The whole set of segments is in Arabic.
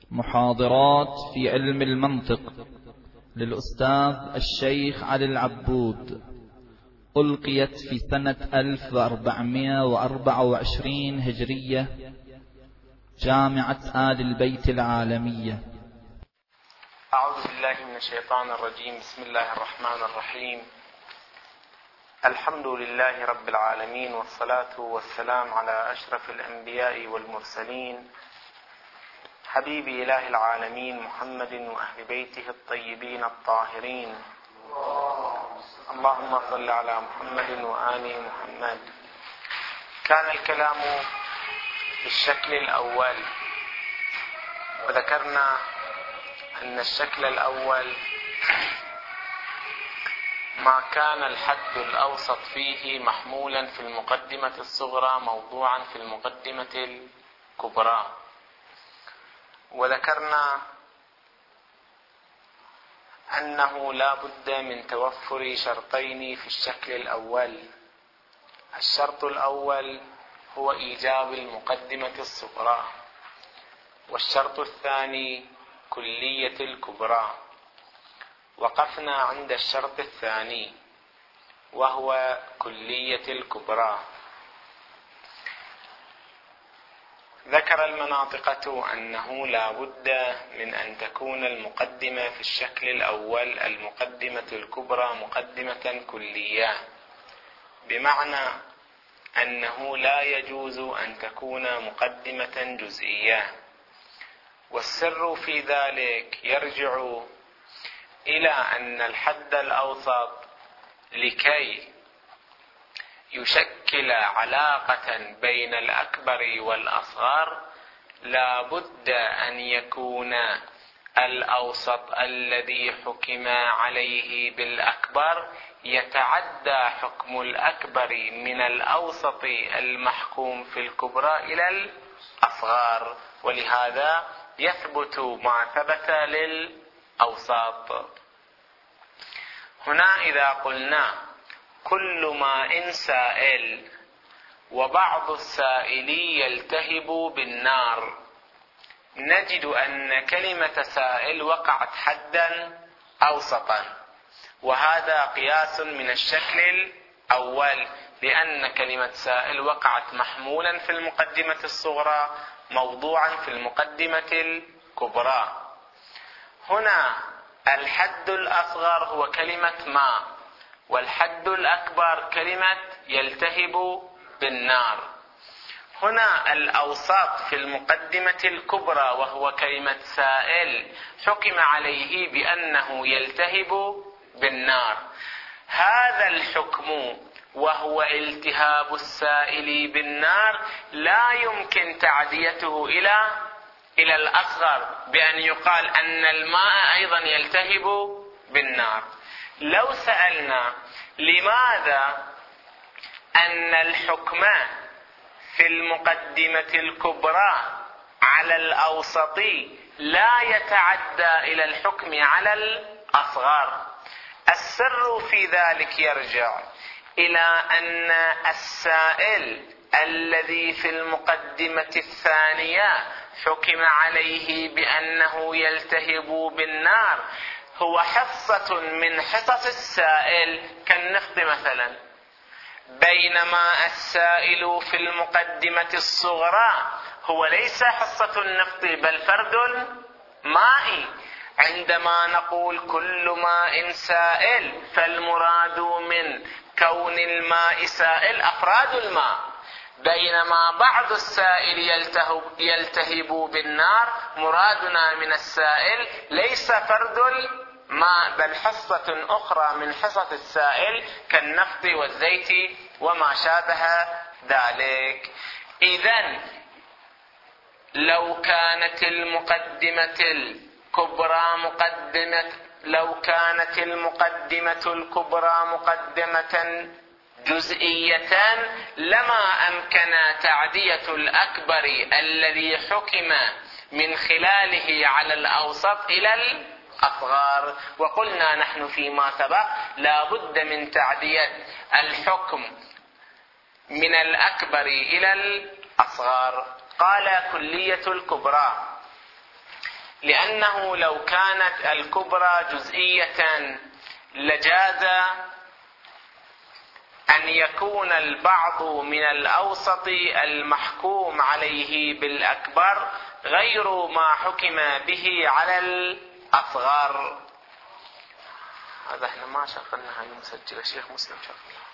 محاضرات في علم المنطق للأستاذ الشيخ علي العبود، ألقيت في سنة 1424 هجرية، جامعة آل البيت العالمية. أعوذ بالله من الشيطان الرجيم. بسم الله الرحمن الرحيم. الحمد لله رب العالمين، والصلاة والسلام على أشرف الأنبياء والمرسلين، حبيب إله العالمين محمد وأهل بيته الطيبين الطاهرين. اللهم صل على محمد وآل محمد. كان الكلام في الشكل الأول، وذكرنا أن الشكل الأول ما كان الحد الأوسط فيه محمولا في المقدمة الصغرى موضوعا في المقدمة الكبرى. وذكرنا أنه لا بد من توفر شرطين في الشكل الأول. الشرط الأول هو إيجاب المقدمة الصغرى، والشرط الثاني كلية الكبرى. وقفنا عند الشرط الثاني وهو كلية الكبرى. ذكر المناطقة أنه لا بد من أن تكون المقدمة في الشكل الأول المقدمة الكبرى مقدمة كلية، بمعنى أنه لا يجوز أن تكون مقدمة جزئية. والسر في ذلك يرجع إلى أن الحد الأوسط لكي يشكل علاقة بين الأكبر والأصغر لا بد أن يكون الأوسط الذي حكم عليه بالأكبر يتعدى حكم الأكبر من الأوسط المحكوم في الكبرى إلى الأصغر، ولهذا يثبت ما ثبت للأوساط. هنا إذا قلنا كل ماء سائل وبعض السائلي يلتهب بالنار، نجد أن كلمة سائل وقعت حدا أوسطا، وهذا قياس من الشكل الأول، لأن كلمة سائل وقعت محمولا في المقدمة الصغرى موضوعا في المقدمة الكبرى. هنا الحد الأصغر هو كلمة ماء، والحد الأكبر كلمة يلتهب بالنار. هنا الأوسط في المقدمة الكبرى وهو كلمة سائل حكم عليه بأنه يلتهب بالنار. هذا الحكم وهو التهاب السائل بالنار لا يمكن تعديته إلى الأصغر بأن يقال أن الماء أيضا يلتهب بالنار. لو سألنا لماذا أن الحكم في المقدمة الكبرى على الأوسط لا يتعدى إلى الحكم على الأصغر، السر في ذلك يرجع إلى أن السائل الذي في المقدمة الثانية حكم عليه بأنه يلتهب بالنار هو حصة من حصص السائل كالنفط مثلا، بينما السائل في المقدمة الصغرى هو ليس حصة النفط بل فرد الماء. عندما نقول كل ماء سائل فالمراد من كون الماء سائل أفراد الماء، بينما بعض السائل يلتهب بالنار مرادنا من السائل ليس فرد الماء بل حصة أخرى من حصص السائل كالنفط والزيت وما شابه ذلك. إذن لو كانت المقدمة الكبرى مقدمة جزئية لما أمكن تعدية الأكبر الذي حكم من خلاله على الأوسط إلى الأصغر. وقلنا نحن فيما سبق لا بد من تعدية الحكم من الأكبر إلى الأصغر. قال كلية الكبرى لأنه لو كانت الكبرى جزئية لجاز أن يكون البعض من الأوسط المحكوم عليه بالأكبر غير ما حكم به على الأصغر. هذا احنا ما شغلنا هاي المسجلة، شيخ مسلم شغلها.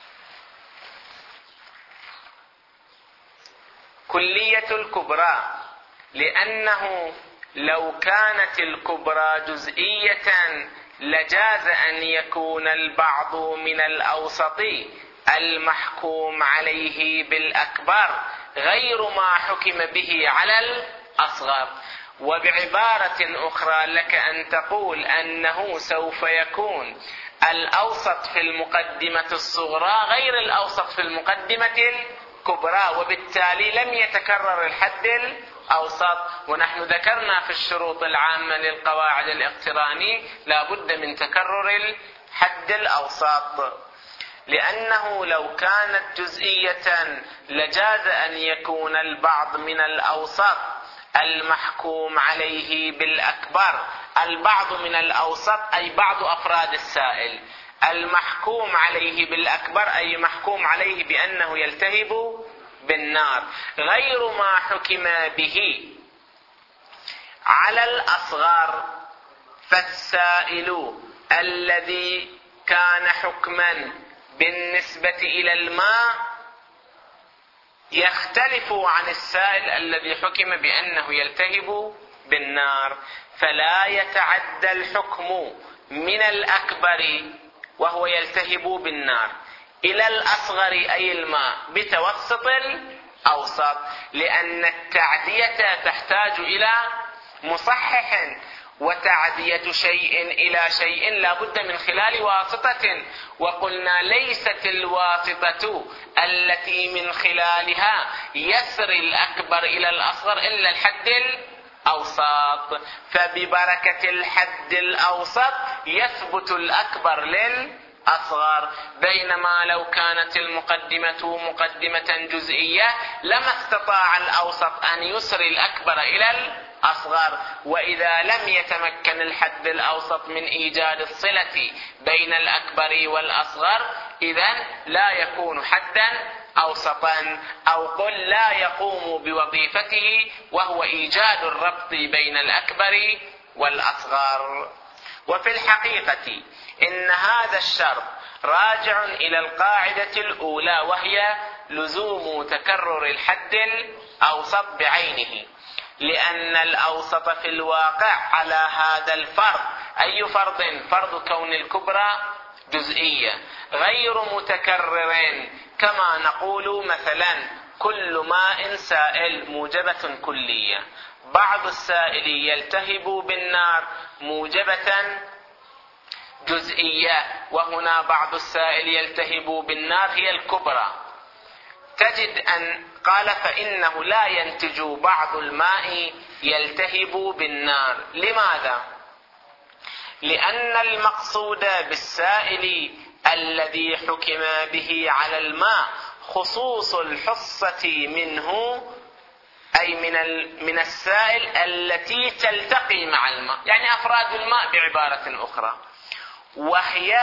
كلية الكبرى، لأنه لو كانت الكبرى جزئية لجاز أن يكون البعض من الأوسط المحكوم عليه بالأكبر غير ما حكم به على الأصغر. وبعبارة أخرى لك أن تقول أنه سوف يكون الأوسط في المقدمة الصغرى غير الأوسط في المقدمة الكبرى، وبالتالي لم يتكرر الحد الأوسط. ونحن ذكرنا في الشروط العامة للقواعد الاقتراني لا بد من تكرر الحد الأوسط، لأنه لو كانت جزئية لجاز أن يكون البعض من الأوسط المحكوم عليه بالأكبر. البعض من الأوسط أي بعض أفراد السائل، المحكوم عليه بالأكبر أي محكوم عليه بأنه يلتهب بالنار، غير ما حكم به على الأصغر. فالسائل الذي كان حكما بالنسبة إلى الماء يختلف عن السائل الذي حكم بأنه يلتهب بالنار، فلا يتعدى الحكم من الأكبر وهو يلتهب بالنار إلى الأصغر أي الماء بتوسط الأوسط، لأن التعدية تحتاج إلى مصحح، وتعدية شيء إلى شيء لا بد من خلال واسطة. وقلنا ليست الواسطة التي من خلالها يسري الأكبر إلى الأصغر إلا الحد الأوسط، فببركة الحد الأوسط يثبت الأكبر للأصغر. بينما لو كانت المقدمة مقدمة جزئية لما استطاع الأوسط أن يسري الأكبر إلى الأصغر. وإذا لم يتمكن الحد الأوسط من إيجاد الصلة بين الأكبر والأصغر إذن لا يكون حدا أوسطا، أو قل لا يقوم بوظيفته وهو إيجاد الربط بين الأكبر والأصغر. وفي الحقيقة إن هذا الشرط راجع إلى القاعدة الأولى، وهي لزوم تكرر الحد الأوسط بعينه، لأن الأوسط في الواقع على هذا الفرض. أي فرض؟ فرض كون الكبرى جزئية غير متكرر، كما نقول مثلا كل ماء سائل موجبة كلية، بعض السائل يلتهب بالنار موجبة جزئية، وهنا بعض السائل يلتهب بالنار هي الكبرى. تجد أن قال فإنه لا ينتج بعض الماء يلتهب بالنار. لماذا؟ لأن المقصود بالسائل الذي حكم به على الماء خصوص الحصة منه، أي من السائل التي تلتقي مع الماء، يعني أفراد الماء بعبارة أخرى، وهي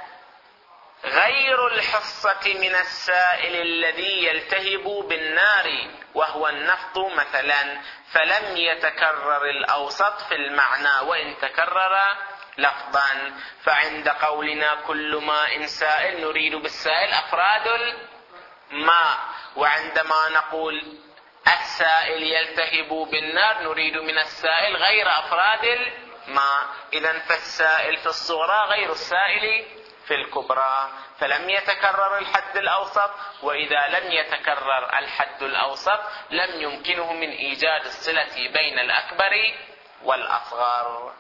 غير الحصة من السائل الذي يلتهب بالنار وهو النفط مثلا، فلم يتكرر الأوسط في المعنى وإن تكرر لفظا. فعند قولنا كل ماء سائل نريد بالسائل أفراد الماء، وعندما نقول السائل يلتهب بالنار نريد من السائل غير أفراد الماء. إذن فالسائل في الصغرى غير السائل في الكبرى، فلم يتكرر الحد الأوسط، وإذا لم يتكرر الحد الأوسط لم يمكنه من إيجاد الصلة بين الأكبر والأصغر.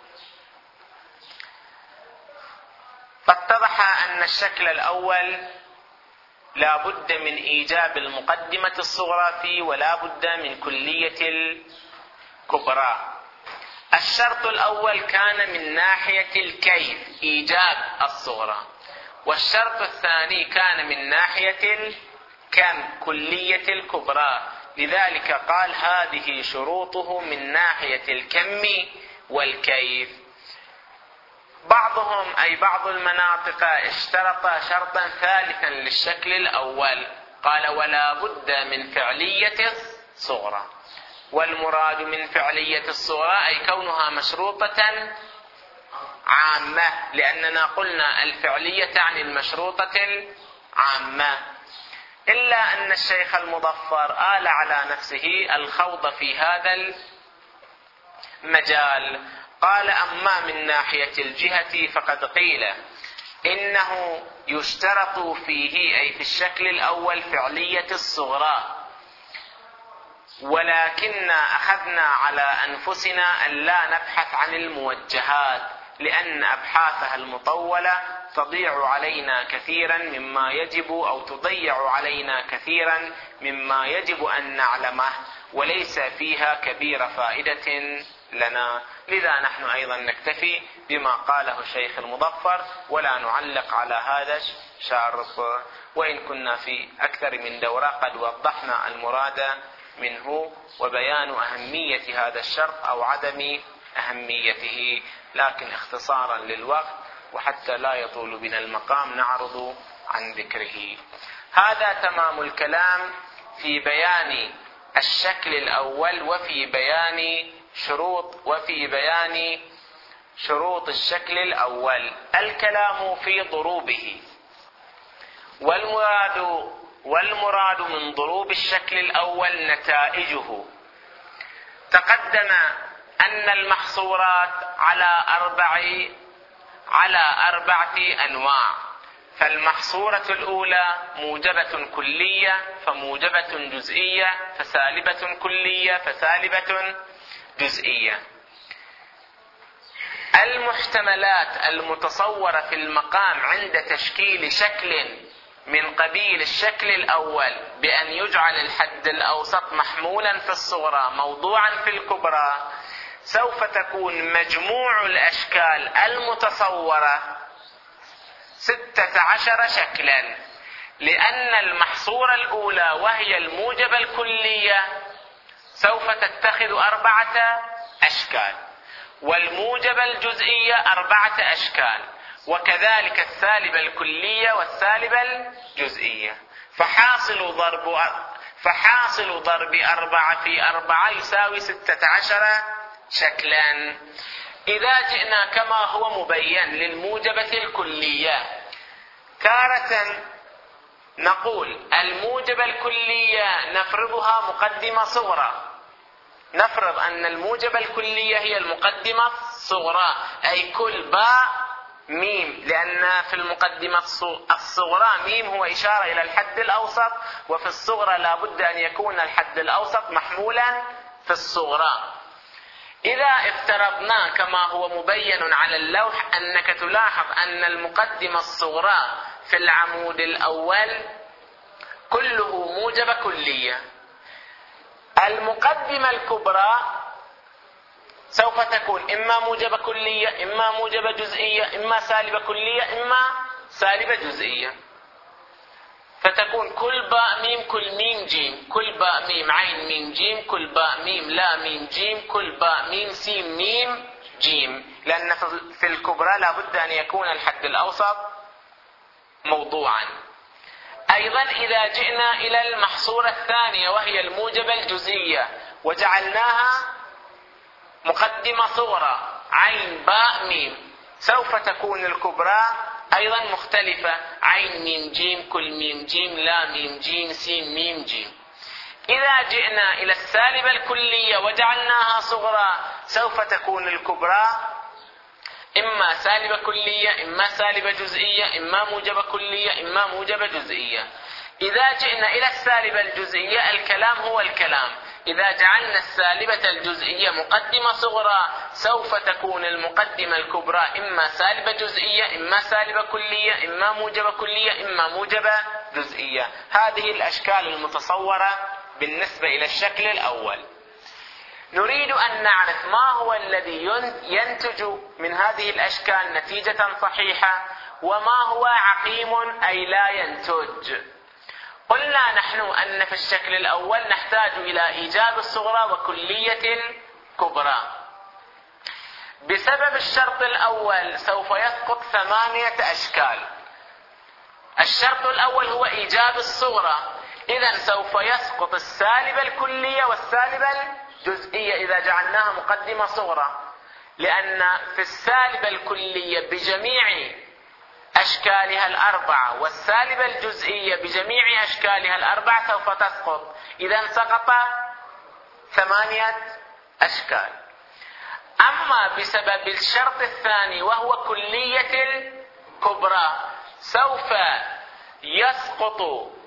فاتضح أن الشكل الأول لا بد من إيجاب المقدمة الصغرى فيه ولا بد من كلية الكبرى. الشرط الأول كان من ناحية الكيف إيجاب الصغرى، والشرط الثاني كان من ناحية الكم كلية الكبرى. لذلك قال هذه شروطه من ناحية الكم والكيف. بعضهم أي بعض المناطق اشترط شرطا ثالثا للشكل الأول، قال ولا بد من فعلية الصغرى. والمراد من فعلية الصغرى أي كونها مشروطة عامة، لأننا قلنا الفعلية تعني المشروطة العامة. إلا أن الشيخ المظفر آل على نفسه الخوض في هذا المجال، قال أما من ناحية الجهة فقد قيل إنه يشترط فيه أي في الشكل الأول فعلية الصغرى، ولكن أخذنا على أنفسنا أن لا نبحث عن الموجهات، لأن أبحاثها المطولة تضيع علينا كثيرا مما يجب أو تضيع علينا كثيرا مما يجب أن نعلمه، وليس فيها كبير فائدة لنا. لذا نحن أيضا نكتفي بما قاله الشيخ المظفر ولا نعلق على هذا الشرط، وإن كنا في أكثر من دورة قد وضحنا المراد منه وبيان أهمية هذا الشرط أو عدم أهميته، لكن اختصارا للوقت وحتى لا يطول بنا المقام نعرض عن ذكره. هذا تمام الكلام في بيان الشكل الأول وفي بيان شروط الشكل الأول. الكلام في ضروبه، والمراد من ضروب الشكل الأول نتائجه. تقدم أن المحصورات على أربعة أنواع، فالمحصورة الأولى موجبة كلية، فموجبة جزئية، فسالبة كلية، فسالبة جزئية. المحتملات المتصورة في المقام عند تشكيل شكل من قبيل الشكل الأول بأن يجعل الحد الأوسط محمولا في الصغرى موضوعا في الكبرى، سوف تكون مجموع الأشكال المتصورة 16 شكلا، لأن المحصورة الأولى وهي الموجبة الكلية سوف تتخذ 4 أشكال، والموجبة الجزئية 4 أشكال، وكذلك السالبة الكلية والسالبة الجزئية. فحاصل ضرب 4 في 4 يساوي 16 شكلا. إذا جئنا كما هو مبين للموجبة الكلية، تارة نقول الموجبة الكلية نفرضها مقدمة صغرى، نفرض أن الموجبة الكلية هي المقدمة الصغرى، أي كل باء ميم، لأن في المقدمة الصغرى ميم هو إشارة إلى الحد الأوسط، وفي الصغرى لا بد أن يكون الحد الأوسط محمولا في الصغرى. إذا افترضنا كما هو مبين على اللوح أنك تلاحظ أن المقدمة الصغرى في العمود الأول كله موجبة كلية، المقدمة الكبرى سوف تكون إما موجبة كلية، إما موجبة جزئية، إما سالبة كلية، إما سالبة جزئية، فتكون كل باء ميم كل ميم جيم، كل باء ميم عين ميم جيم، كل باء ميم لا ميم جيم، كل باء ميم سين ميم جيم، لأن في الكبرى لا بد أن يكون الحد الأوسط موضوعا. أيضا إذا جئنا إلى المحصورة الثانية وهي الموجبة الجزئية وجعلناها مقدمة صغرى عين باء ميم، سوف تكون الكبرى أيضا مختلفة، عين ميم جيم كل ميم جيم لا ميم جيم سين ميم جيم. إذا جئنا إلى السالبة الكلية وجعلناها صغرى سوف تكون الكبرى إما سالبة كلية، إما سالبة جزئية، إما موجبة كلية، إما موجبة جزئية. إذا جئنا إلى السالبة الجزئية الكلام هو الكلام، إذا جعلنا السالبة الجزئية مقدمة صغرى سوف تكون المقدمة الكبرى إما سالبة جزئية، إما سالبة كلية، إما موجبة كلية، إما موجبة جزئية. هذه الأشكال المتصورة بالنسبة إلى الشكل الأول. نريد أن نعرف ما هو الذي ينتج من هذه الأشكال نتيجة صحيحة، وما هو عقيم أي لا ينتج. قلنا نحن أن في الشكل الأول نحتاج إلى إيجاب الصغرى وكلية الكبرى. بسبب الشرط الأول سوف يسقط 8 أشكال. الشرط الأول هو إيجاب الصغرى، إذن سوف يسقط السالبة الكلية والسالبة الجزئية إذا جعلناها مقدمة صغرى، لأن في السالبة الكلية بجميع أشكالها الأربعة والسالبة الجزئية بجميع أشكالها الأربعة سوف تسقط، إذن سقط 8 أشكال. أما بسبب الشرط الثاني وهو كلية الكبرى سوف يسقط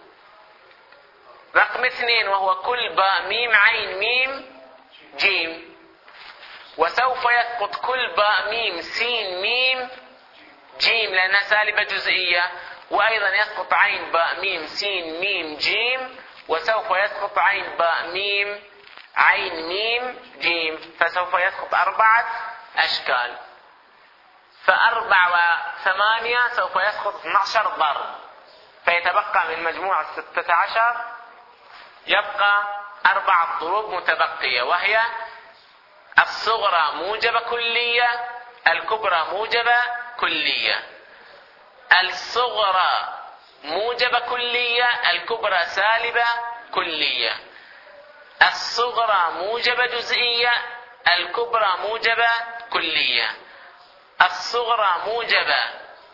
رقم 2 وهو كل باء ميم عين ميم جيم، وسوف يسقط كل باء ميم سين ميم جيم لأنها سالبة جزئية، وأيضا يسقط عين باء ميم سين ميم جيم، وسوف يسقط عين باء ميم عين ميم جيم، فسوف يسقط 4 أشكال. ف4 و8 سوف يسقط 12 ضرب، فيتبقى من مجموع 16 يبقى 4 ضروب متبقية، وهي الصغرى موجبة كلية، الكبرى موجبة كلية. الصغرى موجبة كلية، الكبرى سالبة كلية. الصغرى موجبة جزئية، الكبرى موجبة كلية. الصغرى موجبة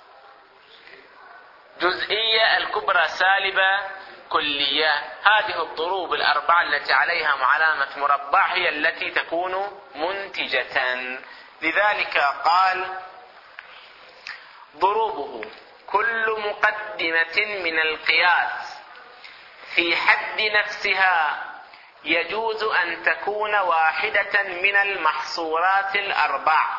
جزئية، الكبرى سالبة كلية. هذه الضروب الأربعة التي عليها علامة مربع هي التي تكون منتجة. لذلك قال ضروبه كل مقدمة من القياس في حد نفسها يجوز أن تكون واحدة من المحصورات الأربع،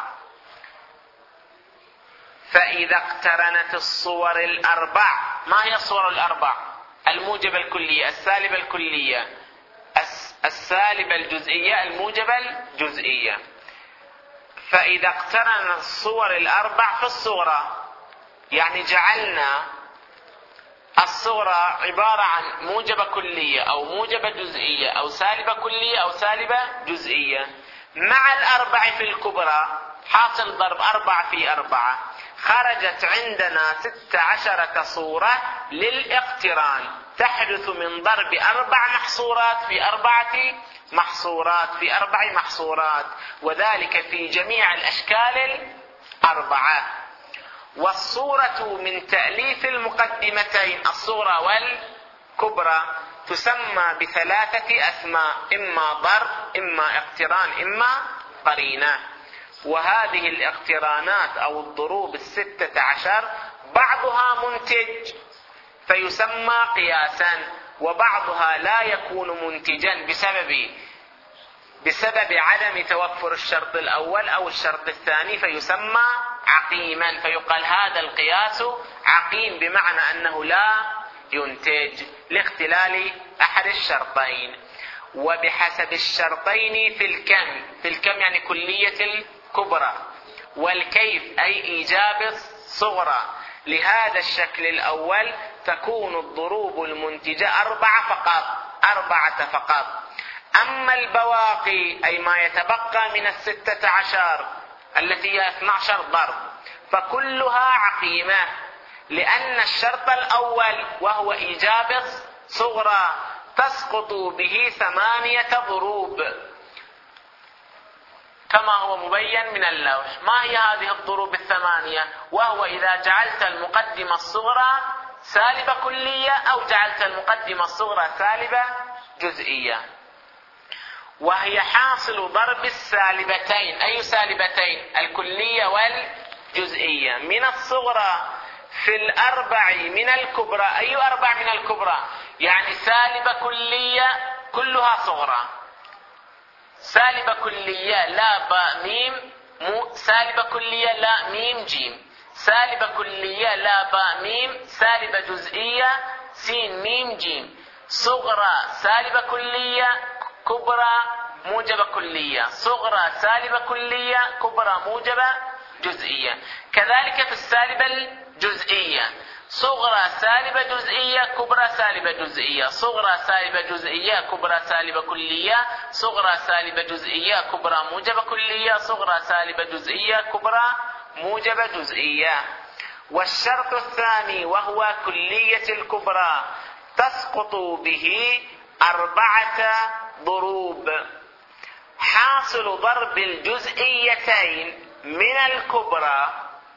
فإذا اقترنت الصور الأربع. ما هي الصور الأربع؟ الموجبة الكلية، السالبة الكلية، السالبة الجزئية، الموجبة الجزئية. فإذا اقترن الصور الأربع في الصغرى، يعني جعلنا الصغرى عبارة عن موجبة كلية أو موجبة جزئية أو سالبة كلية أو سالبة جزئية مع الأربع في الكبرى، حاصل ضرب 4 في 4، خرجت عندنا 16 صورة للاقتران تحدث من ضرب 4 محصورات في 4 محصورات في 4 محصورات، وذلك في جميع الأشكال الأربعة. والصورة من تأليف المقدمتين الصغرى والكبرى تسمى ب3 أسماء: إما ضرب، إما اقتران، إما قرينة. وهذه الاقترانات أو الضروب 16 بعضها منتج فيسمى قياسا، وبعضها لا يكون منتجا بسبب عدم توفر الشرط الأول أو الشرط الثاني، فيسمى عقيما، فيقال هذا القياس عقيم، بمعنى أنه لا ينتج لاختلال أحد الشرطين. وبحسب الشرطين في الكم يعني كلية الكبرى، والكيف أي إيجاب الصغرى لهذا الشكل الأول تكون الضروب المنتجة 4 فقط. أما البواقي أي ما يتبقى من 16 التي هي 12 ضرب فكلها عقيمة، لأن الشرط الأول وهو إيجاب الصغرى تسقط به 8 ضروب كما هو مبين من اللوح. ما هي هذه الضروب 8؟ وهو إذا جعلت المقدمة الصغرى سالبة كلية أو جعلت المقدمة الصغرى سالبة جزئية، وهي حاصل ضرب السالبتين. أي سالبتين؟ الكلية والجزئية من الصغرى في الأربع من الكبرى. أي 4 من الكبرى؟ يعني سالبة كلية كلها صغرى، سالبة كلية لا باء ميم سالبة كلية لا ميم جيم، سالبة كلية لا باء ميم، سالبة جزئية سين ميم جيم، صغرى سالبة كلية، كبرى موجبة كلية، صغرى سالبة كلية، كبرى موجبة جزئية. كذلك في السالبة الجزئية صغرى سالبة جزئية، كبرى سالبة جزئية، صغرى سالبة جزئية، كبرى سالبة كلية، صغرى سالبة جزئية، كبرى موجبة كلية، صغرى سالبة جزئية، كبرى موجبة جزئية. والشرط الثاني وهو كلية الكبرى تسقط به 4 ضروب. حاصل ضرب الجزئيتين من الكبرى،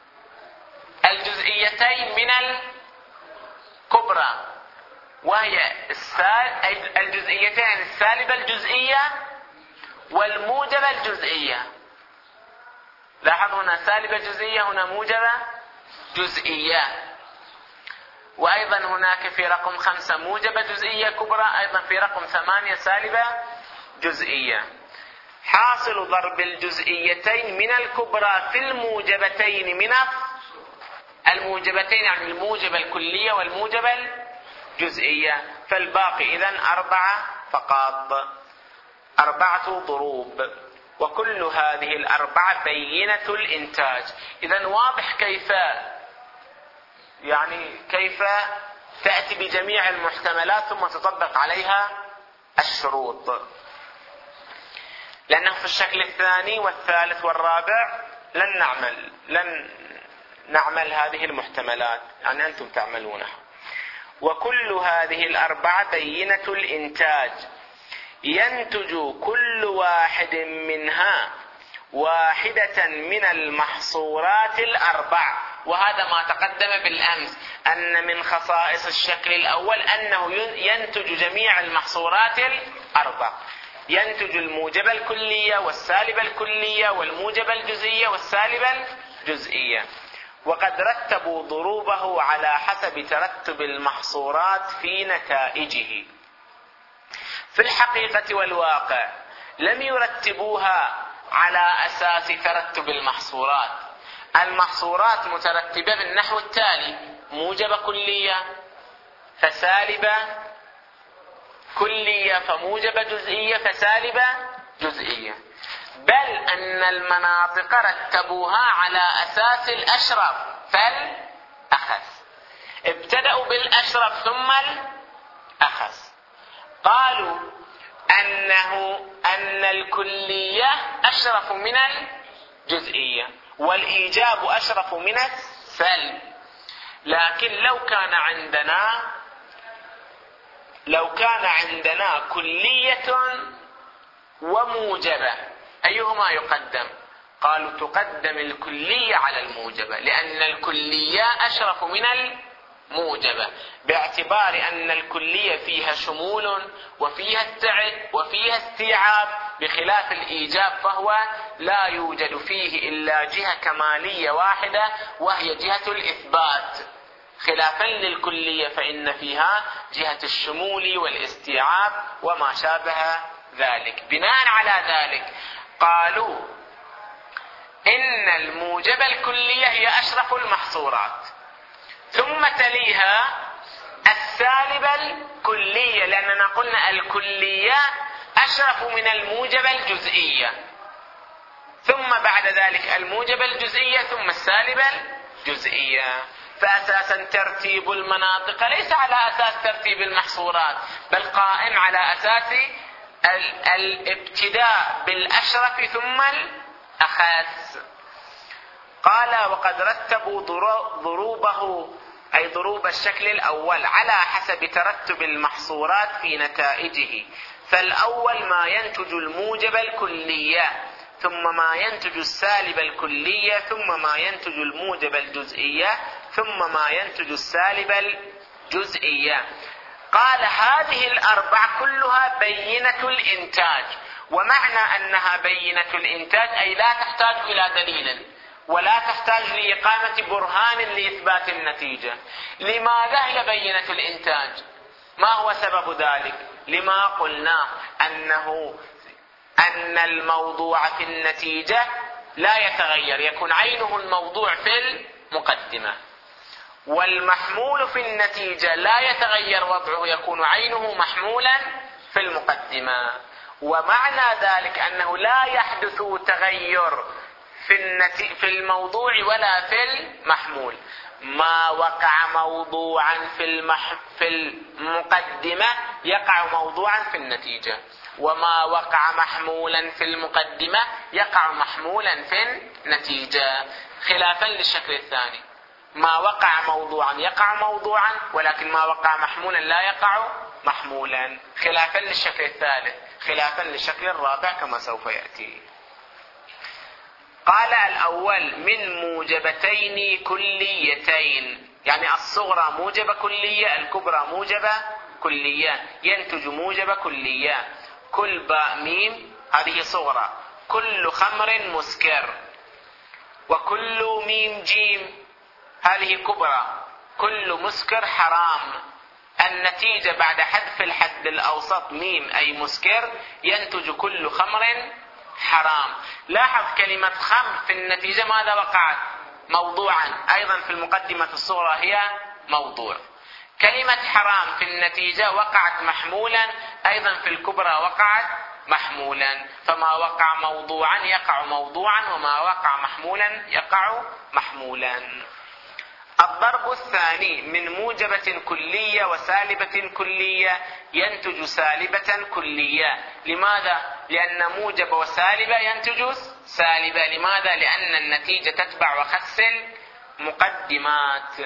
الجزئيتين من الكبرى وهي الجزئيتين السالبة الجزئية والموجبة الجزئية. لاحظ هنا سالبة جزئية، هنا موجبة جزئية. وأيضا هناك في رقم 5 موجبة جزئية كبرى، أيضا في رقم 8 سالبة جزئية. حاصل ضرب الجزئيتين من الكبرى في الموجبتين من الموجبتين، يعني الموجبة الكلية والموجبة الجزئية، فالباقي إذن 4 فقط، 4 ضروب. وكل هذه 4 بينة الإنتاج. إذن واضح كيف تأتي بجميع المحتملات ثم تطبق عليها الشروط. لأنه في الشكل الثاني والثالث والرابع لن نعمل هذه المحتملات، يعني أنتم تعملونها. وكل هذه 4 بينة الإنتاج، ينتج كل واحد منها واحدة من المحصورات 4. وهذا ما تقدم بالأمس، أن من خصائص الشكل الأول أنه ينتج جميع المحصورات 4، ينتج الموجبة الكلية والسالبة الكلية والموجبة الجزئية والسالبة الجزئية. وقد رتبوا ضروبه على حسب ترتب المحصورات في نتائجه. في الحقيقة والواقع لم يرتبوها على أساس ترتب المحصورات. المحصورات مترتبة بالنحو التالي: موجبة كلية فسالبة كلية، فموجبة جزئية فسالبة جزئية. بل أن المناطق رتبوها على أساس الأشرف فالأخس، ابتدأوا بالأشرف ثم الأخس. قالوا أن الكلية أشرف من الجزئية والإيجاب أشرف من السلب. لكن لو كان عندنا كلية وموجبة أيهما يقدم؟ قالوا تقدم الكلية على الموجبة، لأن الكلية أشرف من الموجبة، باعتبار أن الكلية فيها شمول وفيها التعب وفيها استيعاب، بخلاف الإيجاب فهو لا يوجد فيه إلا جهة كمالية واحدة وهي جهة الإثبات، خلافا للكلية فإن فيها جهة الشمول والاستيعاب وما شابه ذلك. بناء على ذلك قالوا إن الموجبة الكلية هي أشرف المحصورات، ثم تليها السالبة الكلية، لأننا قلنا الكلية أشرف من الموجبة الجزئية، ثم بعد ذلك الموجبة الجزئية ثم السالبة الجزئية. فأساسا ترتيب المناطق ليس على أساس ترتيب المحصورات، بل قائم على أساس الابتداء بالأشرف ثم الأخس. قال وقد رتبوا ضروبه، أي ضروب الشكل الأول، على حسب ترتب المحصورات في نتائجه. فالأول ما ينتج الموجب الكلية، ثم ما ينتج السالب الكلية، ثم ما ينتج الموجب الجزئية، ثم ما ينتج السالب الجزئية. قال هذه 4 كلها بينة الإنتاج. ومعنى أنها بينة الإنتاج أي لا تحتاج إلى دليل ولا تحتاج لإقامة برهان لإثبات النتيجة. لماذا هي بينة الإنتاج؟ ما هو سبب ذلك؟ لما قلنا أن الموضوع في النتيجة لا يتغير، يكون عينه الموضوع في المقدمة، والمحمول في النتيجة لا يتغير وضعه، يكون عينه محمولا في المقدمة. ومعنى ذلك أنه لا يحدث تغير في الموضوع ولا في المحمول. ما وقع موضوعا في المقدمة يقع موضوعا في النتيجة، وما وقع محمولا في المقدمة يقع محمولا في النتيجة، خلافا للشكل الثاني. ما وقع موضوعا يقع موضوعا، ولكن ما وقع محمولا لا يقع محمولا، خلافا للشكل الثالث، خلافا للشكل الرابع كما سوف يأتي. قال الأول من موجبتين كليتين، يعني الصغرى موجبة كلية، الكبرى موجبة كلية، ينتج موجبة كلية. كل باء ميم هذه صغرى، كل خمر مسكر، وكل ميم جيم هذه كبرى، كل مسكر حرام. النتيجة بعد حذف الحد الأوسط ميم أي مسكر ينتج كل خمر حرام. لاحظ كلمة خمر في النتيجة ماذا وقعت؟ موضوعا، أيضا في المقدمة الصغرى هي موضوع. كلمة حرام في النتيجة وقعت محمولا، أيضا في الكبرى وقعت محمولا. فما وقع موضوعا يقع موضوعا، وما وقع محمولا يقع محمولا. الضرب الثاني من موجبة كلية وسالبة كلية ينتج سالبة كلية. لماذا؟ لأن موجب وسالبة ينتج سالبة. لماذا؟ لأن النتيجة تتبع وخس المقدمات،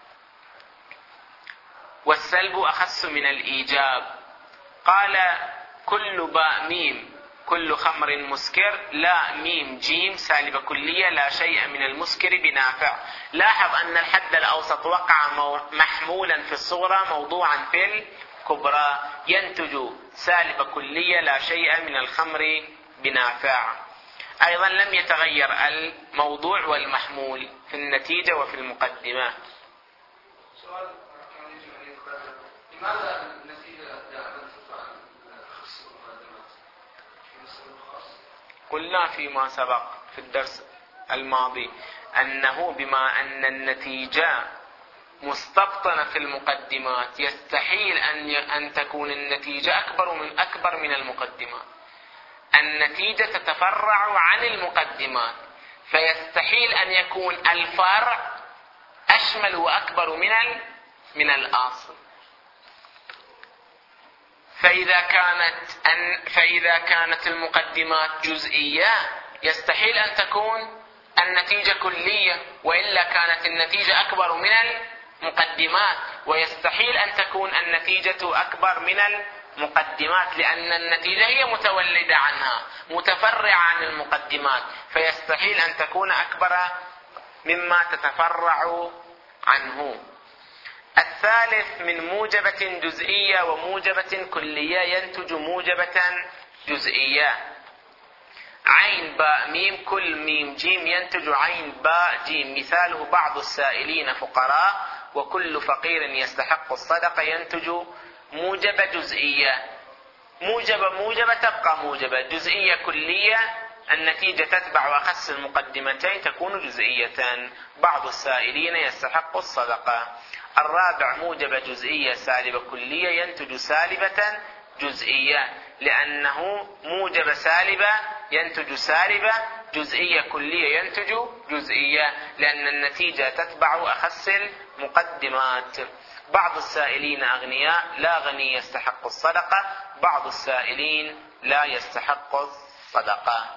والسلب أخس من الإيجاب. قال كل باء ميم كل خمر مسكر، لا ميم جيم سالبة كلية، لا شيء من المسكر بنافع. لاحظ أن الحد الأوسط وقع محمولا في الصغرى موضوعا في الكبرى، ينتج سالبة كلية، لا شيء من الخمر بنافع. أيضا لم يتغير الموضوع والمحمول في النتيجة وفي المقدمة. سؤال لماذا النتيجة قلنا فيما سبق في الدرس الماضي أنه بما أن النتيجة مستبطنة في المقدمات يستحيل أن تكون النتيجة أكبر من المقدمات. النتيجة تتفرع عن المقدمات، فيستحيل أن يكون الفرع أشمل وأكبر من الأصل. فإذا كانت المقدمات جزئية يستحيل أن تكون النتيجة كلية، وإلا كانت النتيجة أكبر من المقدمات، ويستحيل أن تكون النتيجة أكبر من المقدمات، لأن النتيجة هي متولدة عنها، متفرعة عن المقدمات، فيستحيل أن تكون أكبر مما تتفرع عنه. الثالث من موجبة جزئية وموجبة كلية ينتج موجبة جزئية. عين باء ميم كل ميم جيم ينتج عين باء جيم، مثاله بعض السائلين فقراء، وكل فقير يستحق الصدقة ينتج موجبة جزئية. موجبة تبقى موجبة، جزئية كلية النتيجة تتبع وخس المقدمتين تكون جزئية. بعض السائلين يستحق الصدقة. الرابع موجبة جزئية سالبة كلية ينتج سالبة جزئية، لأنه موجبة سالبة ينتج سالبة، جزئية كلية ينتج جزئية، لأن النتيجة تتبع أخس المقدمات. بعض السائلين أغنياء، لا غني يستحق الصدقة، بعض السائلين لا يستحق الصدقة.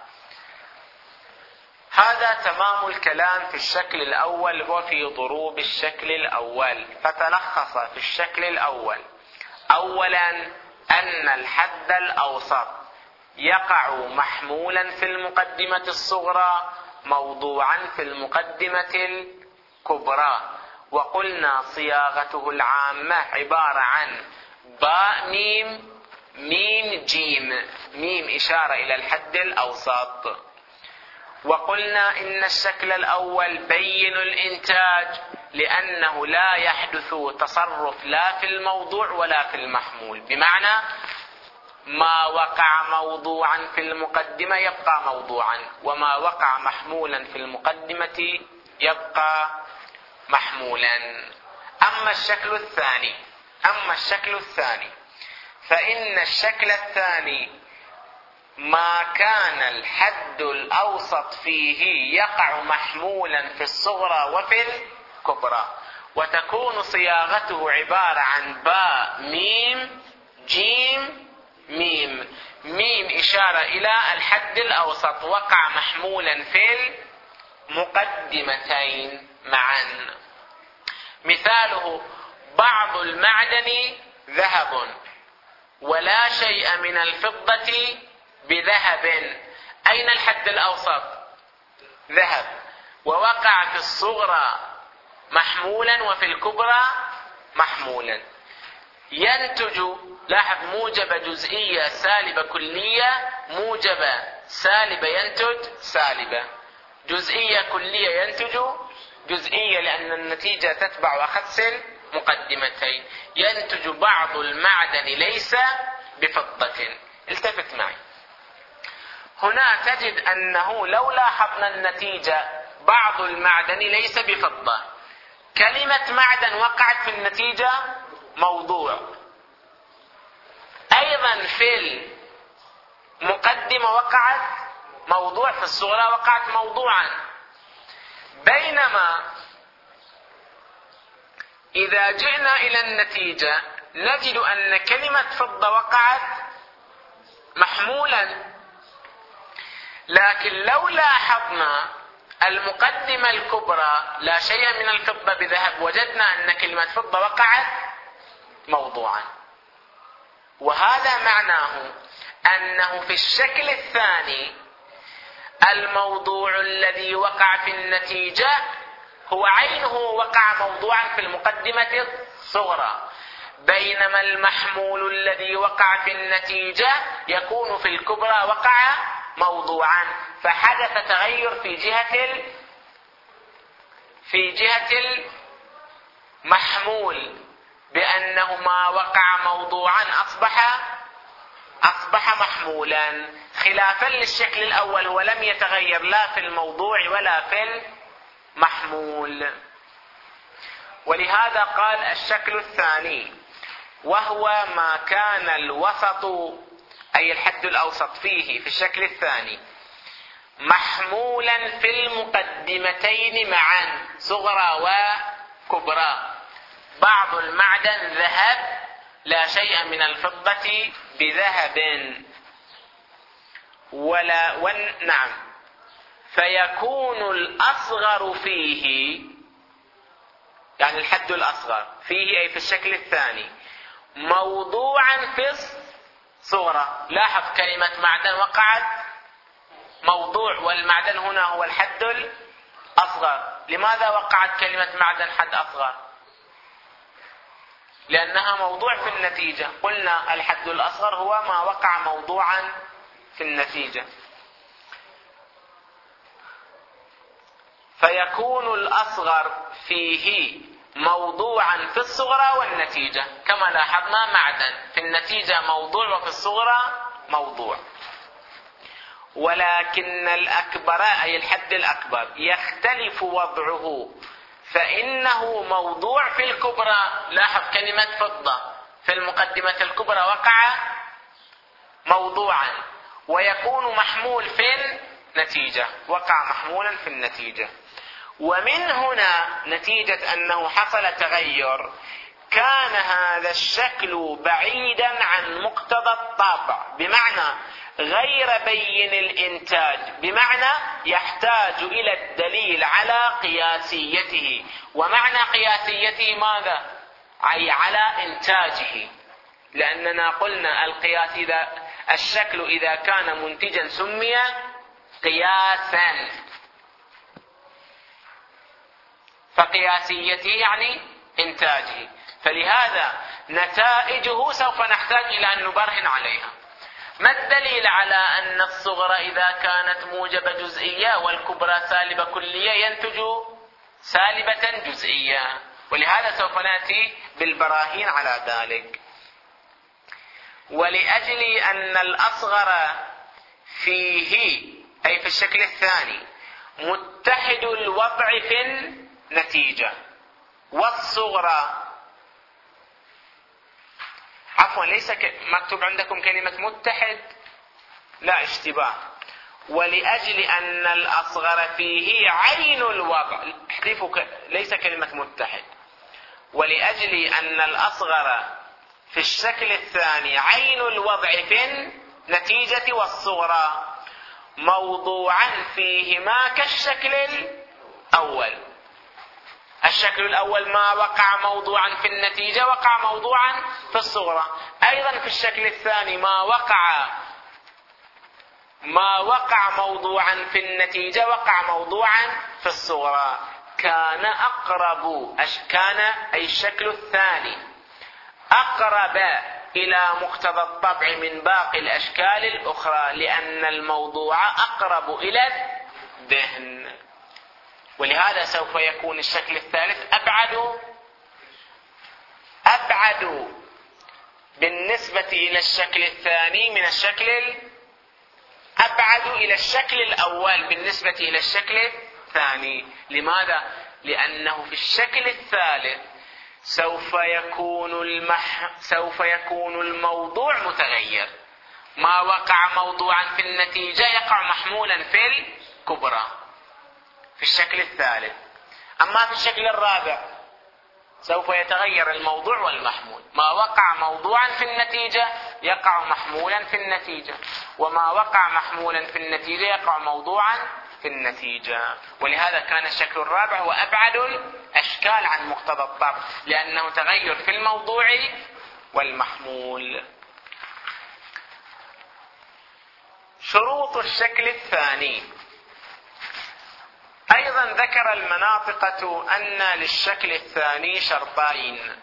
هذا تمام الكلام في الشكل الأول وفي ضروب الشكل الأول. فتلخص في الشكل الأول: أولا أن الحد الأوسط يقع محمولا في المقدمة الصغرى موضوعا في المقدمة الكبرى، وقلنا صياغته العامة عبارة عن باء ميم ميم جيم، ميم إشارة إلى الحد الأوسط. وقلنا إن الشكل الأول بين الإنتاج، لأنه لا يحدث تصرف لا في الموضوع ولا في المحمول، بمعنى ما وقع موضوعا في المقدمة يبقى موضوعا، وما وقع محمولا في المقدمة يبقى محمولا. أما الشكل الثاني فإن الشكل الثاني ما كان الحد الأوسط فيه يقع محمولا في الصغرى وفي الكبرى، وتكون صياغته عبارة عن باء ميم جيم ميم. ميم إشارة إلى الحد الأوسط وقع محمولا في المقدمتين معا. مثاله: بعض المعدن ذهب ولا شيء من الفضة بذهب. أين الحد الأوسط؟ ذهب، ووقع في الصغرى محمولا وفي الكبرى محمولا. ينتج، لاحظ، موجبة جزئية سالبة كلية، موجبة سالبة ينتج سالبة، جزئية كلية ينتج جزئية، لأن النتيجة تتبع أخس المقدمتين. ينتج بعض المعدن ليس بفضة. التفت معي هنا، تجد أنه لو لاحظنا النتيجة بعض المعدن ليس بفضة، كلمة معدن وقعت في النتيجة موضوع، أيضا في المقدمة وقعت موضوع، في الصغرى وقعت موضوعا. بينما إذا جئنا إلى النتيجة نجد أن كلمة فضة وقعت محمولا، لكن لو لاحظنا المقدمة الكبرى لا شيء من الفضة بذهب، وجدنا أن كلمة فضة وقعت موضوعا. وهذا معناه أنه في الشكل الثاني الموضوع الذي وقع في النتيجة هو عينه وقع موضوعا في المقدمة الصغرى، بينما المحمول الذي وقع في النتيجة يكون في الكبرى وقع موضوعا. فحدث تغير في جهة المحمول، بأنه ما وقع موضوعا أصبح محمولا، خلافا للشكل الأول، هو لم يتغير لا في الموضوع ولا في المحمول. ولهذا قال الشكل الثاني وهو ما كان الوسط، أي الحد الأوسط فيه في الشكل الثاني، محمولا في المقدمتين معا صغرى وكبرى. بعض المعدن ذهب لا شيء من الفضة بذهب نعم، فيكون الأصغر فيه، يعني الحد الأصغر فيه أي في الشكل الثاني، موضوعا في الصغرى. لاحظ كلمة معدن وقعت موضوع، والمعدن هنا هو الحد الأصغر. لماذا وقعت كلمة معدن حد أصغر؟ لأنها موضوع في النتيجة. قلنا الحد الأصغر هو ما وقع موضوعا في النتيجة. فيكون الأصغر فيه موضوعا في الصغرى والنتيجة، كما لاحظنا معدن في النتيجة موضوع وفي الصغرى موضوع. ولكن الأكبر، أي الحد الأكبر، يختلف وضعه، فإنه موضوع في الكبرى. لاحظ كلمة فضة في المقدمة الكبرى وقع موضوعا، ويكون محمول في النتيجة، وقع محمولا في النتيجة. ومن هنا نتيجة أنه حصل تغير، كان هذا الشكل بعيدا عن مقتضى الطابع، بمعنى غير بين الإنتاج، بمعنى يحتاج إلى الدليل على قياسيته. ومعنى قياسيته ماذا؟ أي على إنتاجه، لأننا قلنا القياس الشكل إذا كان منتجا سمي قياسا، فقياسيته يعني إنتاجه. فلهذا نتائجه سوف نحتاج إلى أن نبرهن عليها. ما الدليل على أن الصغرى إذا كانت موجبة جزئية والكبرى سالبة كلية ينتج سالبة جزئية؟ ولهذا سوف نأتي بالبراهين على ذلك. ولأجل أن الأصغر فيه، أي في الشكل الثاني، متحد الوضع في النتيجة، والصغرى، عفوا ليس مكتوب عندكم كلمة متحد، لا اشتباه. ولأجل أن الأصغر فيه عين الوضع، احذفوا ليس كلمة متحد. ولأجل أن الأصغر في الشكل الثاني عين الوضع في النتيجة والصغرى موضوعا فيهما كالشكل الأول. الشكل الأول ما وقع موضوعا في النتيجة وقع موضوعا في الصغرى، أيضا في الشكل الثاني ما وقع موضوعا في النتيجة وقع موضوعا في الصغرى. كان أي الشكل الثاني أقرب إلى مقتضى الطبع من باقي الأشكال الأخرى، لأن الموضوع أقرب إلى الذهن، ولهذا سوف يكون الشكل الثالث أبعد بالنسبة إلى الشكل الثاني من الشكل أبعد إلى الشكل الأول بالنسبة إلى الشكل الثاني. لماذا؟ لأنه في الشكل الثالث سوف يكون الموضوع متغير. ما وقع موضوعا في النتيجة يقع محمولا في الكبرى في الشكل الثالث. أما في الشكل الرابع سوف يتغير الموضوع والمحمول. ما وقع موضوعا في النتيجة يقع محمولا في النتيجة، وما وقع محمولا في النتيجة يقع موضوعا في النتيجة. ولهذا كان الشكل الرابع هو أبعد الأشكال عن مقتضى الطبع، لأنه تغير في الموضوع والمحمول. شروط الشكل الثاني. أيضا ذكر المناطقة أن للشكل الثاني شرطين.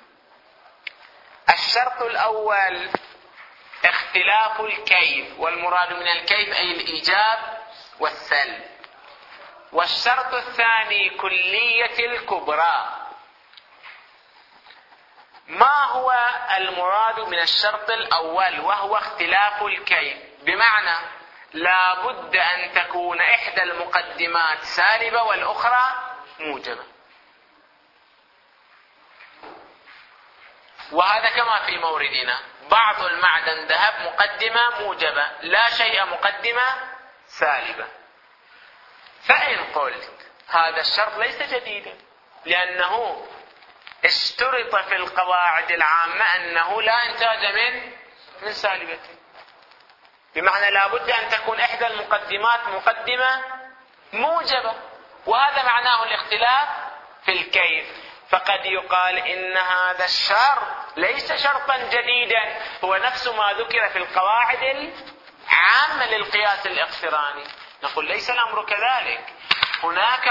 الشرط الأول اختلاف الكيف، والمراد من الكيف أي الإيجاب والسلب. والشرط الثاني كلية الكبرى. ما هو المراد من الشرط الأول وهو اختلاف الكيف؟ بمعنى لا بد أن تكون إحدى المقدمات سالبة والأخرى موجبة، وهذا كما في موردنا. بعض المعدن ذهب مقدمة موجبة، لا شيء مقدمة سالبة. فإن قلت هذا الشرط ليس جديدا، لأنه اشترط في القواعد العامة أنه لا إنتاج من سالبته، بمعنى لا بد أن تكون إحدى المقدمات مقدمة موجبة، وهذا معناه الاختلاف في الكيف. فقد يقال إن هذا الشرط ليس شرطا جديدا، هو نفس ما ذكر في القواعد العامة للقياس الاقتراني. نقول ليس الأمر كذلك. هناك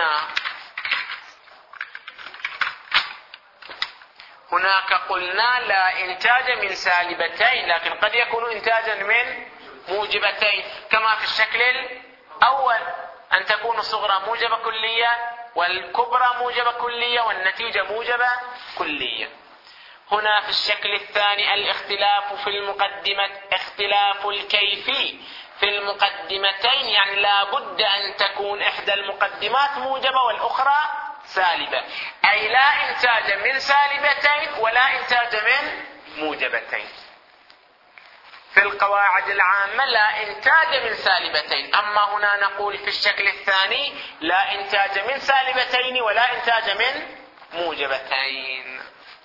قلنا لا إنتاج من سالبتين، لكن قد يكون إنتاجا من موجبتين، كما في الشكل الأول أن تكون الصغرى موجبة كلية والكبرى موجبة كلية والنتيجة موجبة كلية. هنا في الشكل الثاني الاختلاف في المقدمة، اختلاف الكيفي في المقدمتين، يعني لا بد أن تكون إحدى المقدمات موجبة والأخرى سالبة، أي لا إنتاج من سالبتين ولا إنتاج من موجبتين. في القواعد العامة لا إنتاج من سالبتين، أما هنا نقول في الشكل الثاني لا إنتاج من سالبتين ولا إنتاج من موجبتين.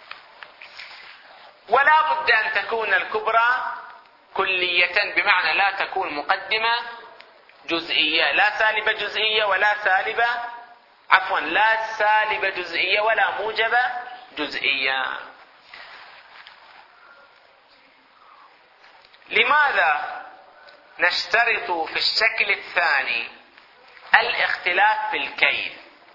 ولا بد أن تكون الكبرى كلية، بمعنى لا تكون مقدمة جزئية، لا سالبة جزئية ولا سالبة لا سالبة جزئية ولا موجبة جزئية. لماذا نشترط في الشكل الثاني الاختلاف في الكيف؟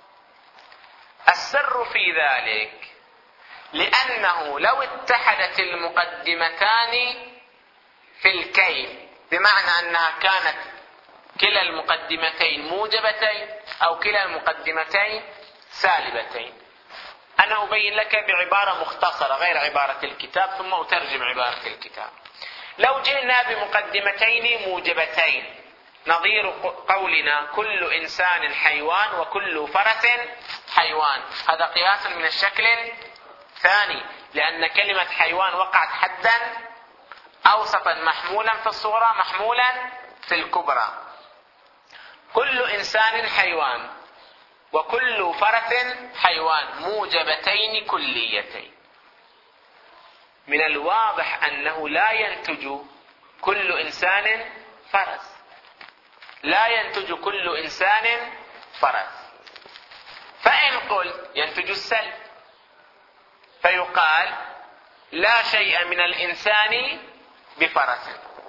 السر في ذلك لأنه لو اتحدت المقدمتان في الكيف، بمعنى أنها كانت كلا المقدمتين موجبتين أو كلا المقدمتين سالبتين. أنا أبين لك بعبارة مختصرة غير عبارة الكتاب ثم أترجم عبارة الكتاب. لو جئنا بمقدمتين موجبتين نظير قولنا كل إنسان حيوان وكل فرس حيوان، هذا قياس من الشكل الثاني، لأن كلمة حيوان وقعت حدا أوسطا محمولا في الصغرى محمولا في الكبرى. كل إنسان حيوان وكل فرس حيوان موجبتين كليتين. من الواضح أنه لا ينتج كل إنسان فرس، لا ينتج كل إنسان فرس. فإن قلت ينتج السلب فيقال لا شيء من الإنسان بفرس.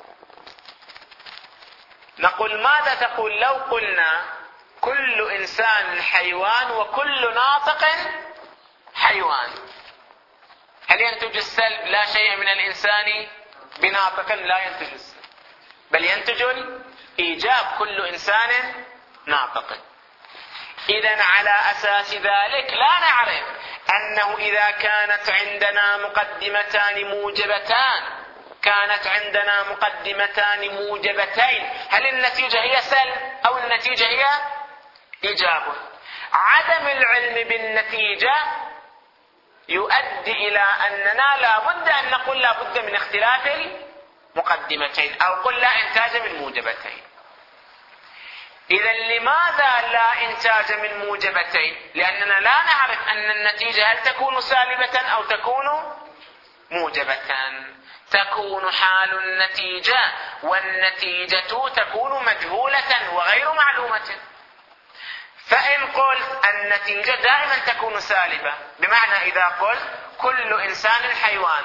نقول ماذا تقول لو قلنا كل إنسان حيوان وكل ناطق حيوان؟ هل ينتج السلب لا شيء من الإنسان بناطق؟ لا ينتج السلب، بل ينتج الإيجاب كل إنسان ناطق. إذن على أساس ذلك لا نعرف أنه إذا كانت عندنا مقدمتان موجبتان، كانت عندنا مقدمتان موجبتين، هل النتيجة هي سلب أو النتيجة هي إيجاب؟ عدم العلم بالنتيجة يؤدي إلى أننا لا بد أن نقول لا بد من اختلاف المقدمتين أو قل لا إنتاج من موجبتين. إذا لماذا لا إنتاج من موجبتين؟ لأننا لا نعرف أن النتيجة هل تكون سالبة أو تكون موجبة. تكون حال النتيجة والنتيجة تكون مجهولة وغير معلومة. فإن قلت النتيجة دائما تكون سالبة، بمعنى إذا قلت كل إنسان حيوان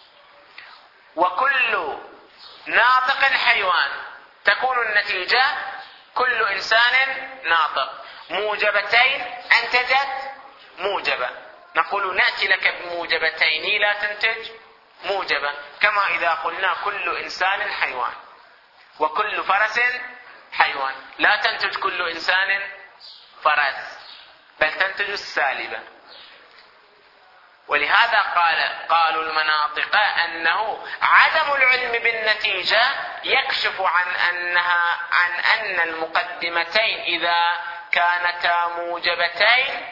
وكل ناطق حيوان، تكون النتيجة كل إنسان ناطق. موجبتين أنتجت موجبة، نقول نأتي لك بموجبتين لا تنتج موجبة. كما إذا قلنا كل إنسان حيوان وكل فرس حيوان، لا تنتج كل إنسان فرس بل تنتج السالبة. ولهذا قالوا المناطق أنه عدم العلم بالنتيجة يكشف عن أن المقدمتين إذا كانتا موجبتين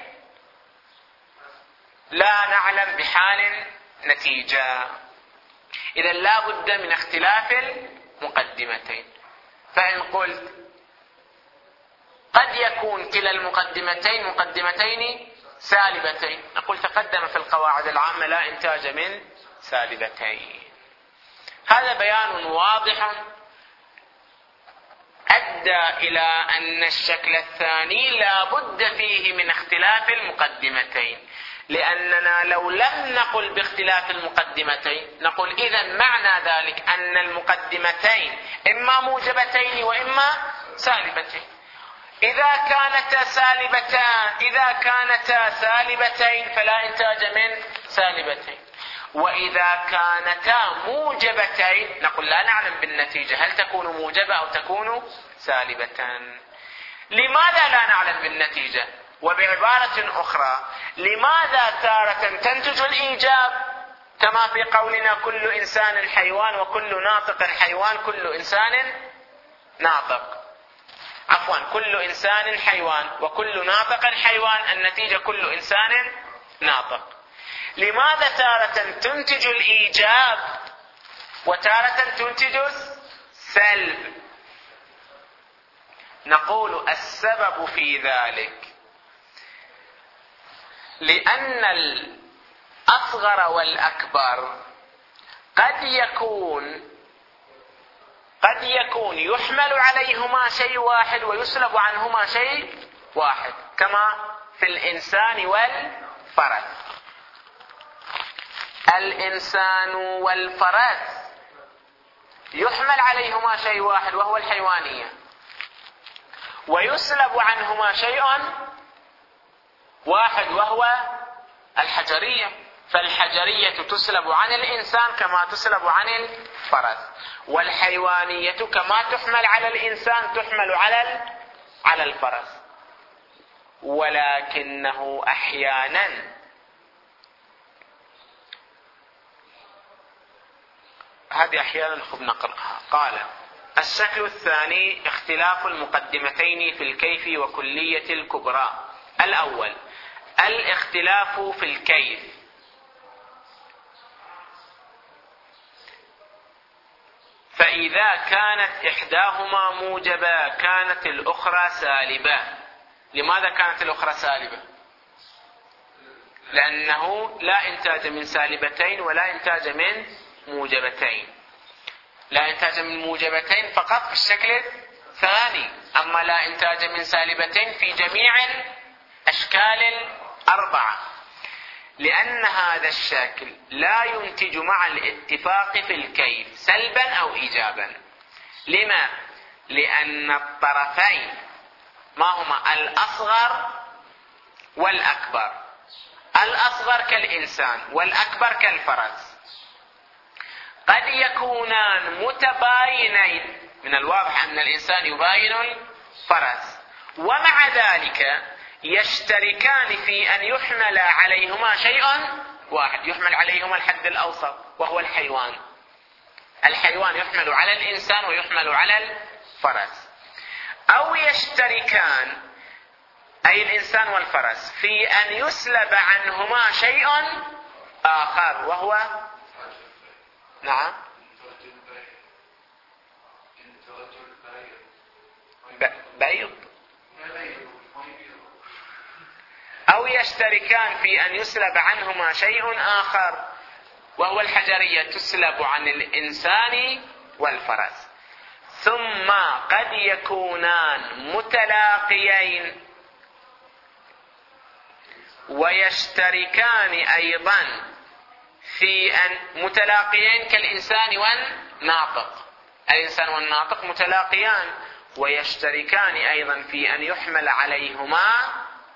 لا نعلم بحال نتيجة. إذا لا بد من اختلاف المقدمتين. فإن قلت قد يكون كلا المقدمتين مقدمتين سالبتين، نقول تقدم في القواعد العامة لا إنتاج من سالبتين. هذا بيان واضح أدى إلى أن الشكل الثاني لا بد فيه من اختلاف المقدمتين، لأننا لو لم نقل باختلاف المقدمتين نقول إذن معنى ذلك أن المقدمتين إما موجبتين وإما سالبتين. إذا كانتا سالبتين فلا إنتاج من سالبتين، وإذا كانتا موجبتين نقول لا نعلم بالنتيجة هل تكون موجبة أو تكون سالبة. لماذا لا نعلم بالنتيجة؟ وبعبارة أخرى، لماذا تارة تنتج الإيجاب كما في قولنا كل إنسان حيوان وكل ناطق حيوان، كل إنسان ناطق، عفوا كل إنسان حيوان وكل ناطق حيوان، النتيجة كل إنسان ناطق. لماذا تارة تنتج الإيجاب وتارة تنتج السلب؟ نقول السبب في ذلك لأن الأصغر والأكبر قد يكون يحمل عليهما شيء واحد ويسلب عنهما شيء واحد، كما في الإنسان والفرس. الإنسان والفرس يحمل عليهما شيء واحد وهو الحيوانية، ويسلب عنهما شيء واحد وهو الحجرية، فالحجرية تسلب عن الإنسان كما تسلب عن الفرس، والحيوانية كما تحمل على الإنسان تحمل على الفرس. ولكنه أحيانا هذه أحيانا خب نقرأها. قال الشكل الثاني اختلاف المقدمتين في الكيف وكلية الكبرى. الأول الاختلاف في الكيف. فإذا كانت إحداهما موجبة كانت الأخرى سالبة. لماذا كانت الأخرى سالبة؟ لأنه لا إنتاج من سالبتين ولا إنتاج من موجبتين. لا إنتاج من موجبتين فقط في الشكل الثاني، أما لا إنتاج من سالبتين في جميع الأشكال الأربعة، لأن هذا الشكل لا ينتج مع الاتفاق في الكيف سلبا أو إيجابا. لما؟ لأن الطرفين ما هما؟ الأصغر والأكبر. الأصغر كالإنسان والأكبر كالفرس، قد يكونان متباينين، من الواضح أن الإنسان يباين الفرس، ومع ذلك يشتركان في أن يحمل عليهما شيء واحد، يحمل عليهما الحد الأوسط وهو الحيوان. الحيوان يحمل على الإنسان ويحمل على الفرس. أو يشتركان، أي الإنسان والفرس، في أن يسلب عنهما شيء آخر وهو نعم بيض. أو يشتركان في أن يسلب عنهما شيء آخر وهو الحجرية، تسلب عن الإنسان والفرس. ثم قد يكونان متلاقيين ويشتركان أيضا في أن متلاقيين كالإنسان والناطق. الإنسان والناطق متلاقيان ويشتركان أيضا في أن يحمل عليهما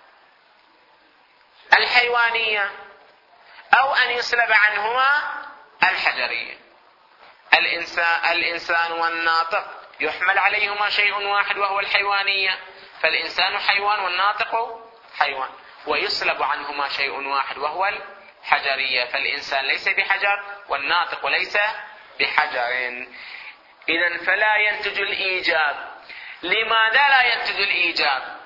الحيوانية أو أن يسلب عنهما الحجرية. الإنسان والناطق يحمل عليهما شيء واحد وهو الحيوانية، فالإنسان حيوان والناطق حيوان، ويسلب عنهما شيء واحد وهو الحجرية، فالإنسان ليس بحجر والناطق ليس بحجر. إذن فلا ينتج الإيجاب. لماذا لا ينتج الإيجاب؟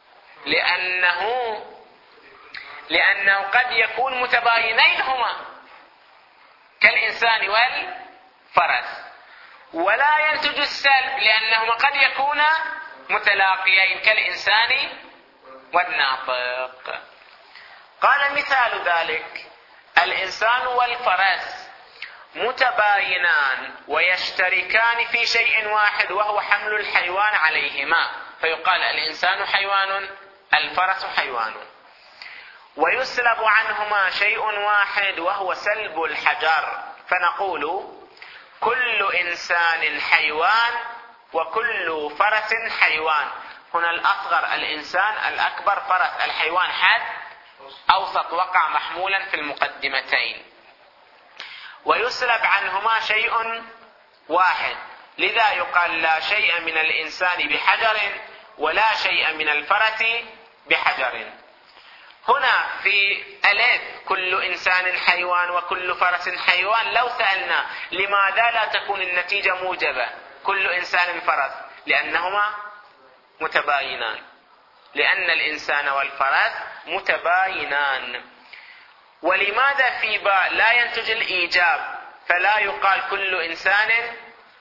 لأنه قد يكون متباينين هما كالإنسان والفرس، ولا ينتج السلب لأنهما قد يكون متلاقيين كالإنسان والناطق. قال مثال ذلك: الإنسان والفرس متباينان ويشتركان في شيء واحد وهو حمل الحيوان عليهما، فيقال الإنسان حيوان الفرس حيوان، ويسلب عنهما شيء واحد وهو سلب الحجر، فنقول كل إنسان حيوان وكل فرس حيوان. هنا الأصغر الإنسان، الأكبر فرس، الحيوان حد أوسط وقع محمولا في المقدمتين. ويسلب عنهما شيء واحد، لذا يقال لا شيء من الإنسان بحجر ولا شيء من الفرس بحجر. هنا في ألف كل إنسان حيوان وكل فرس حيوان، لو سألنا لماذا لا تكون النتيجة موجبة كل إنسان فرس؟ لأنهما متباينان، لأن الإنسان والفرس متباينان. ولماذا في باء لا ينتج الإيجاب فلا يقال كل إنسان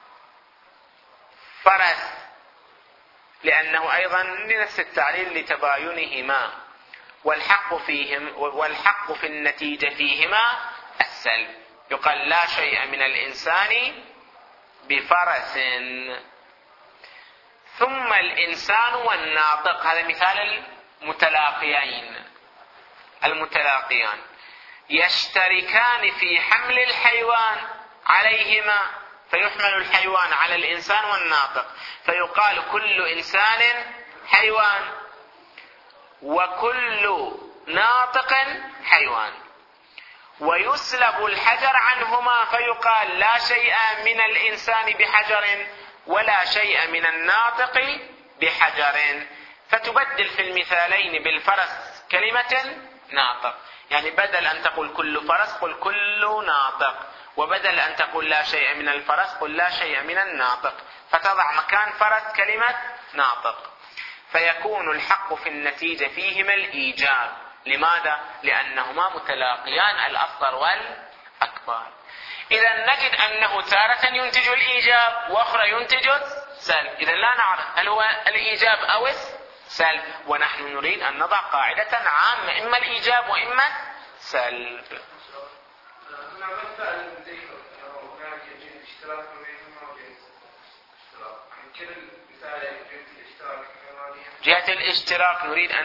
فرس؟ لأنه أيضا لنفس التعليل لتباينهما، والحق في النتيجة فيهما السلب، يقال لا شيء من الإنسان بفرس. ثم الإنسان والناطق، هذا مثال المتلاقيان يشتركان في حمل الحيوان عليهما، فيحمل الحيوان على الإنسان والناطق، فيقال كل إنسان حيوان وكل ناطق حيوان. ويسلب الحجر عنهما، فيقال لا شيء من الإنسان بحجر ولا شيء من الناطق بحجر، فتبدل في المثالين بالفرس كلمة ناطق، يعني بدل أن تقول كل فرس قل كل ناطق، وبدل أن تقول لا شيء من الفرس قل لا شيء من الناطق، فتضع مكان فرس كلمة ناطق، فيكون الحق في النتيجة فيهما الإيجاب. لماذا؟ لأنهما متلاقيان، الأصغر والأكبر. إذا نجد أنه تارة ينتج الإيجاب وأخرى ينتج السلب. إذا لا نعرف هل هو الإيجاب أو السلب، ونحن نريد أن نضع قاعدة عامة إما الإيجاب وإما السلب. جهة الاشتراك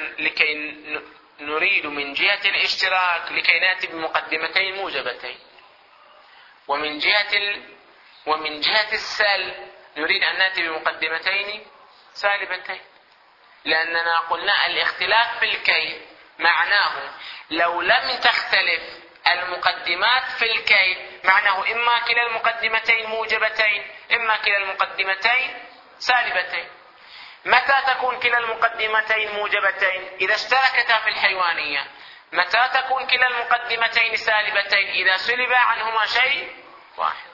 نريد من جهة الاشتراك لكي نأتي بمقدمتين موجبتين، ومن جهة السلب نريد أن نأتي بمقدمتين سالبتين، لأننا قلنا الاختلاف في الكيف معناه لو لم تختلف المقدمات في الكيف معناه إما كلا المقدمتين موجبتين إما كلا المقدمتين سالبتين. متى تكون كلا المقدمتين موجبتين؟ إذا اشتركتا في الحيوانية. متى تكون كلا المقدمتين سالبتين؟ إذا سلب عنهما شيء واحد.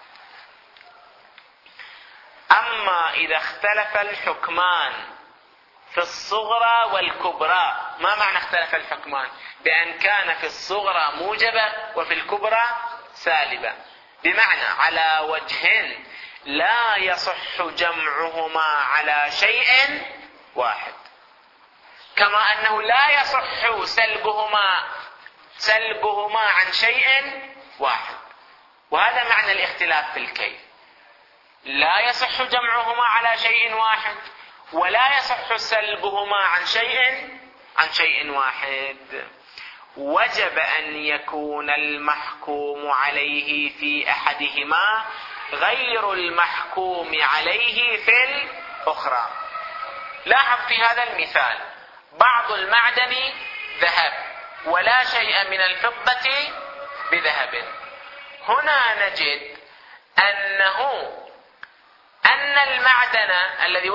أما إذا اختلف الحكمان في الصغرى والكبرى، ما معنى اختلف الحكمان؟ بأن كان في الصغرى موجبة وفي الكبرى سالبة، بمعنى على وجه لا يصح جمعهما على شيء واحد، كما أنه لا يصح سلبهما عن شيء واحد. وهذا معنى الاختلاف في الكيف، لا يصح جمعهما على شيء واحد ولا يصح سلبهما عن شيء واحد. وجب أن يكون المحكوم عليه في أحدهما غير المحكوم عليه في الأخرى. لاحظ في هذا المثال بعض المعدن ذهب ولا شيء من الفضة بذهب. هنا نجد أن المعدن الذي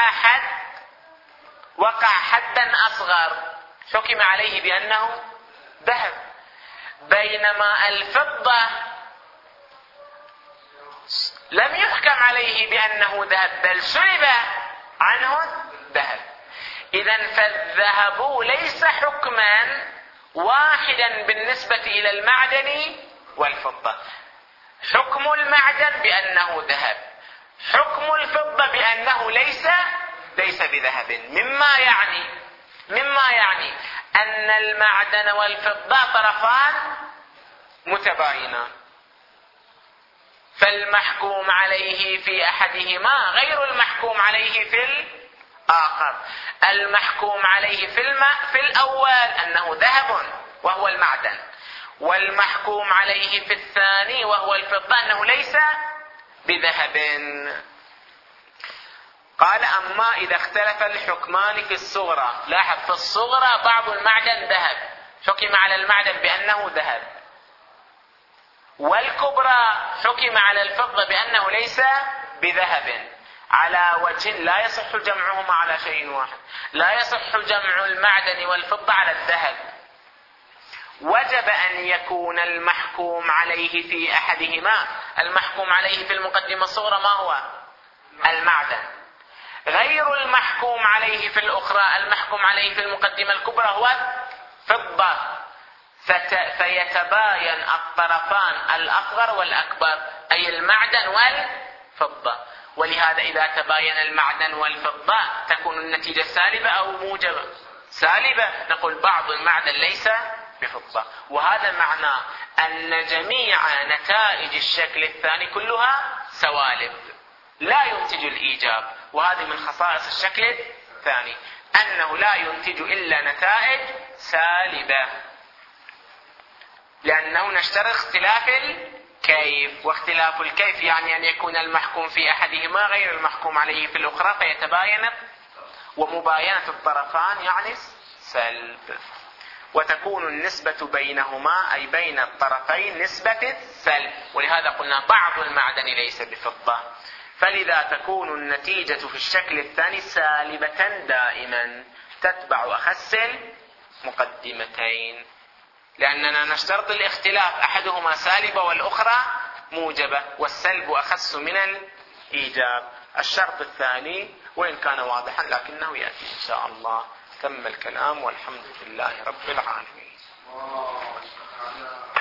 وقع حدا أصغر حكم عليه بأنه ذهب، بينما الفضة لم يحكم عليه بأنه ذهب بل سلب عنه ذهب. إذن فالذهب ليس حكما واحدا بالنسبة إلى المعدن والفضة. حكم المعدن بأنه ذهب، حكم الفضة بأنه ليس بذهب، مما يعني أن المعدن والفضة طرفان متباينان، فالمحكوم عليه في أحدهما غير المحكوم عليه في الآخر. المحكوم عليه في الأول أنه ذهب وهو المعدن، والمحكوم عليه في الثاني وهو الفضة أنه ليس بذهب. قال أما إذا اختلف الحكمان في الصغرى، لاحظ في الصغرى بعض المعدن ذهب حكم على المعدن بأنه ذهب، والكبرى حكم على الفضة بأنه ليس بذهب، على وجه لا يصح جمعهما على شيء واحد، لا يصح جمع المعدن والفضة على الذهب. وجب أن يكون المحكوم عليه في أحدهما، المحكوم عليه في المقدمة الصغرى ما هو؟ المعدن، غير المحكوم عليه في الأخرى، المحكوم عليه في المقدمة الكبرى هو فضة، فيتباين الطرفان الأصغر والأكبر أي المعدن والفضة. ولهذا إذا تباين المعدن والفضة تكون النتيجة سالبة أو موجبة؟ سالبة. نقول بعض المعدن ليس بفضة، وهذا معناه أن جميع نتائج الشكل الثاني كلها سوالب لا ينتج الإيجاب. وهذه من خصائص الشكل الثاني أنه لا ينتج إلا نتائج سالبة، لأنه نشترط اختلاف الكيف، واختلاف الكيف يعني أن يكون المحكوم في أحدهما غير المحكوم عليه في الأخرى فيتباين، ومباينة الطرفان يعني سلب، وتكون النسبة بينهما أي بين الطرفين نسبة السلب. ولهذا قلنا بعض المعدن ليس بفضة، فلذا تكون النتيجة في الشكل الثاني سالبة دائما تتبع أخس المقدمتين، لأننا نشترط الاختلاف أحدهما سالبة والأخرى موجبة، والسلب أخس من الإيجاب. الشرط الثاني وإن كان واضحا لكنه يأتي إن شاء الله. تم الكلام والحمد لله رب العالمين.